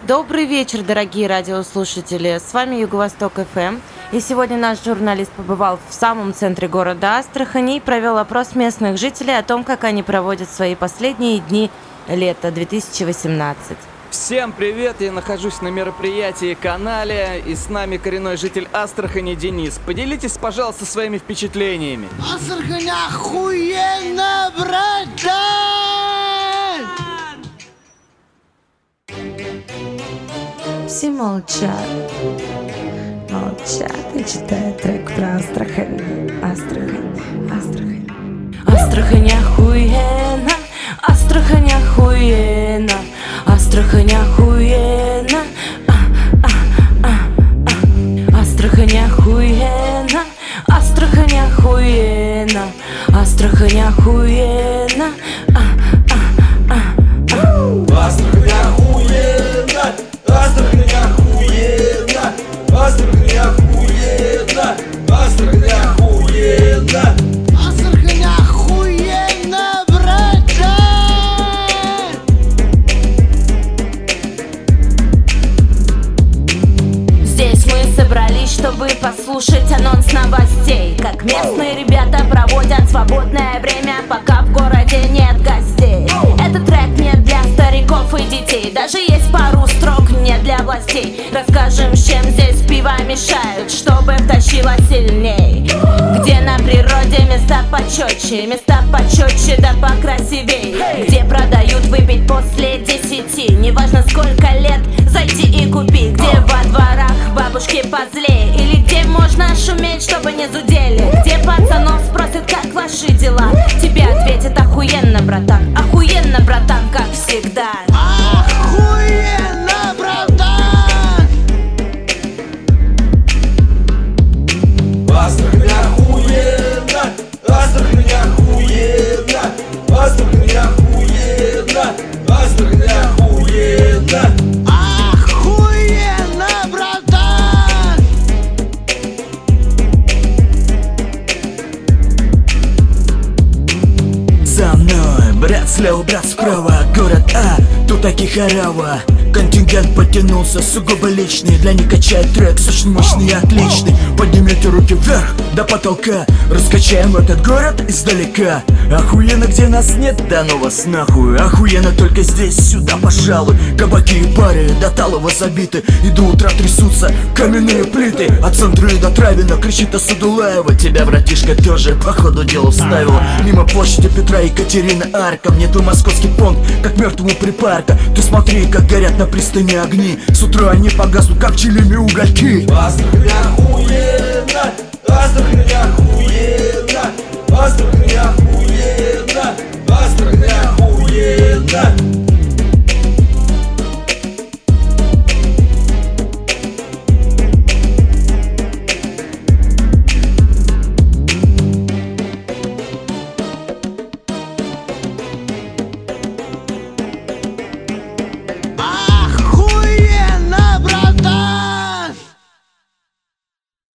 Добрый вечер, дорогие радиослушатели. С вами Юго-Восток ФМ. И сегодня наш журналист побывал в самом центре города Астрахани и провел опрос местных жителей о том, как они проводят свои последние дни лета 2018. Всем привет! Я нахожусь на мероприятии «Каналия», и с нами коренной житель Астрахани Денис. Поделитесь, пожалуйста, своими впечатлениями. Астрахань охуенно, братан! Все молчат и читают трек про Астрахань. Астрахань охуенно, Астрахань охуенно, Астрахань охуенно, Астрахань охуенно, Астрахань охуенно, Астрахань охуенно, Астрахань охуенно, Астрахань охуенно, Астрахань охуенно, Астрахань охуенно. Астрахань охуенно, братан! Здесь мы собрались, чтобы послушать анонс новостей. Как местные ребята проводят свободное время, пока в городе нет гостей. Этот трек не для стариков и детей, даже есть пару строк не для властей. Расскажем, с чем здесь пиво мешают, чтобы втащило сильней. Где на природе места почетче да покрасивей. Где продают выпить после 10, неважно сколько лет, зайти и купи. Где во дворах бабушки позлее, или где можно шуметь, чтобы не зудели. Где пацанов спросят, как ваши дела, тебе ответят: охуенно, братан, как всегда. Охуенно, братан! Астрахань охуенно, Астрахань охуенно, Астрахань охуенно, Астрахань охуенно. Охуенно, братан! За мной, брат слева, брат справа, город А, тут таких орава. Контингент потянулся, сугубо личный. Для них качает трек, очень мощный и отличный. Поднимите руки вверх, до потолка. Раскачаем этот город издалека. Охуенно, где нас нет, да ну вас нахуй. Охуенно только здесь, сюда пожалуй. Кабаки и бары до талого забиты, и до утра трясутся каменные плиты. От Центры до Травина кричит Асадулаева. Тебя, братишка, тоже по ходу дела вставила. Мимо площади Петра и Екатерина Арка. Мне твой московский понт, как мертвому припарка. Ты смотри, как горят на пристани огни. С утра они погаснут, как чилими угольки. Астрахань охуенно, Астрахань охуенно.